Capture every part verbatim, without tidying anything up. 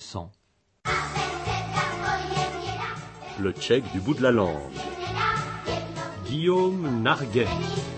accent. Le tchèque du bout de la langue. Guillaume Narguet.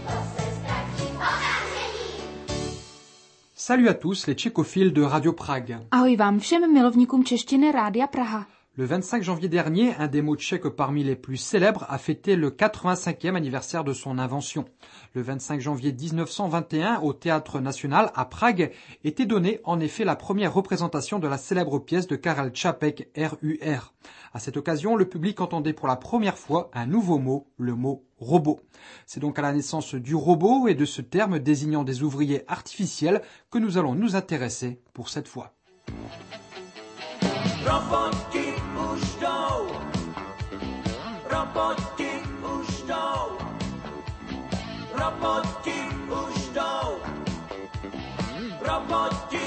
Salut à tous les tchécophiles de Radio Prague. Ahoj vám všem milovníkům češtiny Rádia Praha. Le vingt-cinq janvier dernier, un des mots tchèques parmi les plus célèbres a fêté le quatre-vingt-cinquième anniversaire de son invention. Le vingt-cinq janvier dix-neuf cent vingt et un, au Théâtre National à Prague, était donnée en effet la première représentation de la célèbre pièce de Karel Čapek, R U R. À cette occasion, le public entendait pour la première fois un nouveau mot, le mot robot. C'est donc à la naissance du robot et de ce terme désignant des ouvriers artificiels que nous allons nous intéresser pour cette fois. Roboti už jdou, roboti už jdou, roboti už jdou, roboti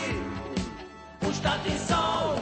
už tady jsou,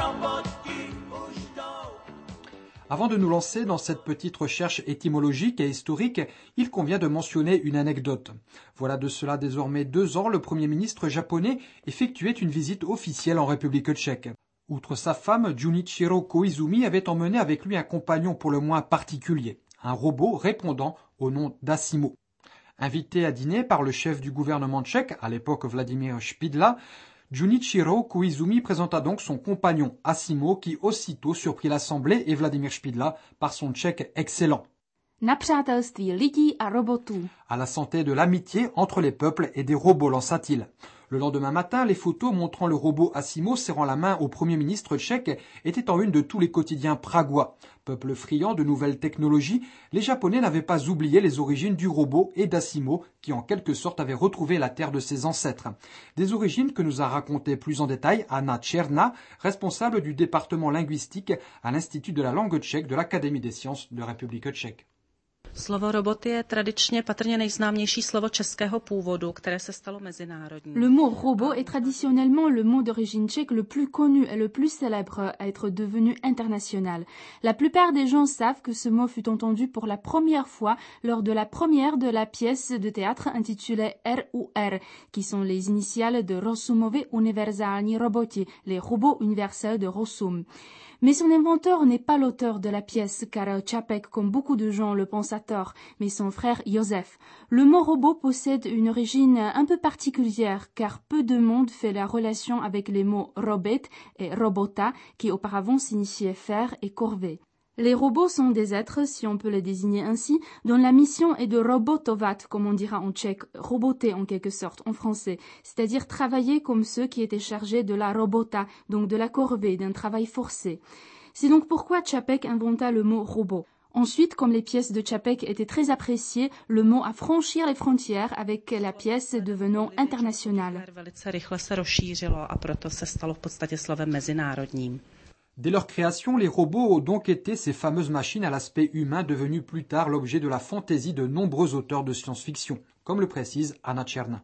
roboti už jdou. Avant de nous lancer dans cette petite recherche étymologique et historique, il convient de mentionner une anecdote. Voilà de cela désormais deux ans, le Premier ministre japonais effectuait une visite officielle en République tchèque. Outre sa femme, Junichiro Koizumi avait emmené avec lui un compagnon pour le moins particulier, un robot répondant au nom d'Asimo. Invité à dîner par le chef du gouvernement tchèque, à l'époque Vladimir Špidla, Junichiro Koizumi présenta donc son compagnon Asimo qui aussitôt surprit l'assemblée et Vladimir Špidla par son tchèque excellent. Na přátelství lidí a robotů. À la santé de l'amitié entre les peuples et des robots, lança-t-il. Le lendemain matin, les photos montrant le robot Asimo serrant la main au Premier ministre tchèque étaient en une de tous les quotidiens pragois. Peuple friand de nouvelles technologies, les Japonais n'avaient pas oublié les origines du robot et d'Asimo qui en quelque sorte avaient retrouvé la terre de ses ancêtres. Des origines que nous a racontées plus en détail Anna Černá, responsable du département linguistique à l'Institut de la langue tchèque de l'Académie des sciences de République tchèque. Slovo robot je tradičně patrně nejznámější slovo českého původu, které se stalo mezinárodní. Le mot robot est traditionnellement le mot d'origine tchèque le plus connu et le plus célèbre à être devenu international. La plupart des gens savent que ce mot fut entendu pour la première fois lors de la première de la pièce de théâtre intitulée R U R, qui sont les initiales de Rozumovi univerzální roboti, les robots universels de Rozum. Mais son inventeur n'est pas l'auteur de la pièce, Karel Čapek, comme beaucoup de gens le pensent à tort, mais son frère Josef. Le mot robot possède une origine un peu particulière, car peu de monde fait la relation avec les mots robot et robota, qui auparavant signifiaient faire et corvée. Les robots sont des êtres, si on peut les désigner ainsi, dont la mission est de robotovat, comme on dira en tchèque, roboter en quelque sorte en français, c'est-à-dire travailler comme ceux qui étaient chargés de la robota, donc de la corvée, d'un travail forcé. C'est donc pourquoi Čapek inventa le mot robot. Ensuite, comme les pièces de Čapek étaient très appréciées, le mot a franchi les frontières avec la pièce devenant internationale. Velice rychle se rozšířilo a proto se stalo v podstatě slovem mezinárodním. Dès leur création, les robots ont donc été ces fameuses machines à l'aspect humain devenues plus tard l'objet de la fantaisie de nombreux auteurs de science-fiction, comme le précise Anna Černá.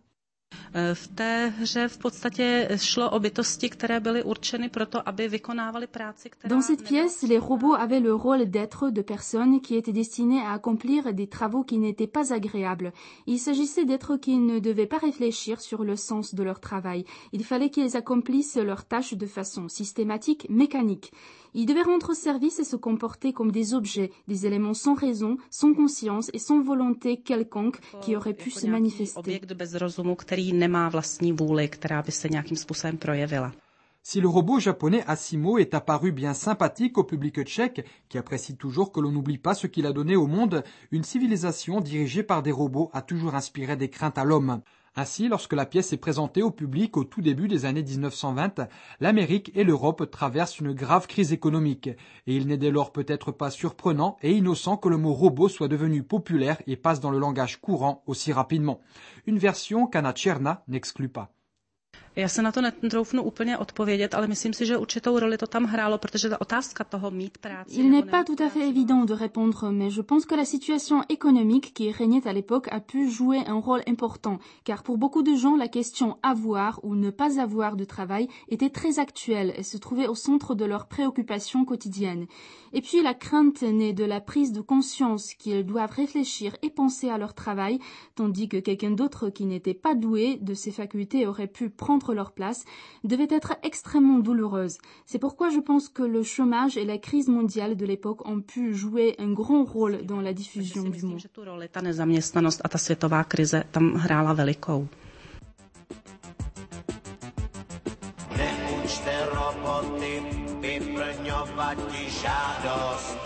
V té hře v podstatě šlo o bytosti, které byly určeny proto, aby vykonávaly práci, která... Dans cette pièce, les robots avaient le rôle d'être de personnes qui étaient destinées à accomplir des travaux qui n'étaient pas agréables. Il s'agissait d'êtres qui ne devaient pas réfléchir sur le sens de leur travail. Il fallait qu'ils accomplissent leurs tâches de façon systématique, mécanique. Ils devaient rendre service et se comporter comme des objets, des éléments sans raison, sans conscience et sans volonté quelconque qui auraient pu se manifester. Objekt bez rozumu, který nemá vlastní vůli, která by se nějakým způsobem projevila. Si le robot japonais Asimo est apparu bien sympathique au public tchèque, qui apprécie toujours que l'on n'oublie pas ce qu'il a donné au monde, une civilisation dirigée par des robots a toujours inspiré des craintes à l'homme. Ainsi, lorsque la pièce est présentée au public au tout début des années dix-neuf cent vingt, l'Amérique et l'Europe traversent une grave crise économique. Et il n'est dès lors peut-être pas surprenant et innocent que le mot robot soit devenu populaire et passe dans le langage courant aussi rapidement. Une version qu'Anna Černá n'exclut pas. Já se na to netroufnu úplně odpovědět, ale myslím si, že určitou roli to tam hrálo, protože ta otázka toho mít práci... Il n'est pas tout à fait évident de répondre, mais je pense que la situation économique qui régnait à l'époque a pu jouer un rôle important, car pour beaucoup de gens, la question avoir ou ne pas avoir de travail était très actuelle et se trouvait au centre de leurs préoccupations quotidiennes. Et puis la crainte naît de la prise de conscience qu'ils doivent réfléchir et penser à leur travail, tandis que quelqu'un d'autre qui n'était pas doué de ses facultés aurait pu prendre contre leur place devait être extrêmement douloureuse. C'est pourquoi je pense que le chômage et la crise mondiale de l'époque ont pu jouer un grand rôle dans la diffusion du mot. Myslím, že tu roli ta nezaměstnanost a ta světová krize tam hrála velikou. Neučte roboty vyplňovat ti žádost.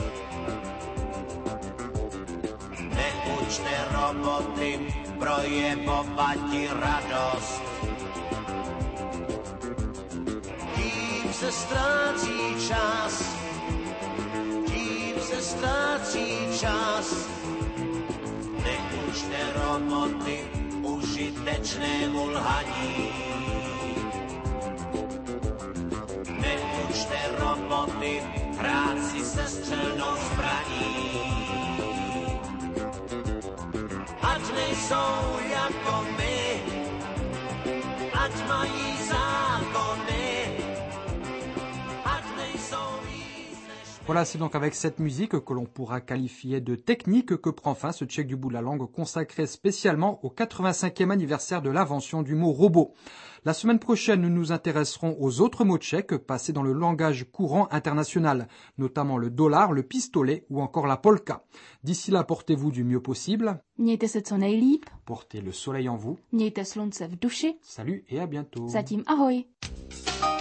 Neučte roboty projevovat ti radost. Tím se ztrácí čas, tím se ztrácí čas. Neučte roboty užitečnému lhaní. Neučte roboty hrát si se střelnou zbraní. Ať nejsou jako my, ať mají zákony, ať nejsou víc než my. Voilà, c'est donc avec cette musique que l'on pourra qualifier de technique que prend fin ce Tchèque du bout de la langue consacré spécialement au quatre-vingt-cinquième anniversaire de l'invention du mot robot. La semaine prochaine, nous nous intéresserons aux autres mots tchèques passés dans le langage courant international, notamment le dollar, le pistolet ou encore la polka. D'ici là, portez-vous du mieux possible. Mějte se co nejlíp, Portez le soleil en vous. mějte slunce v duši, Salut et à bientôt. zatím ahoj.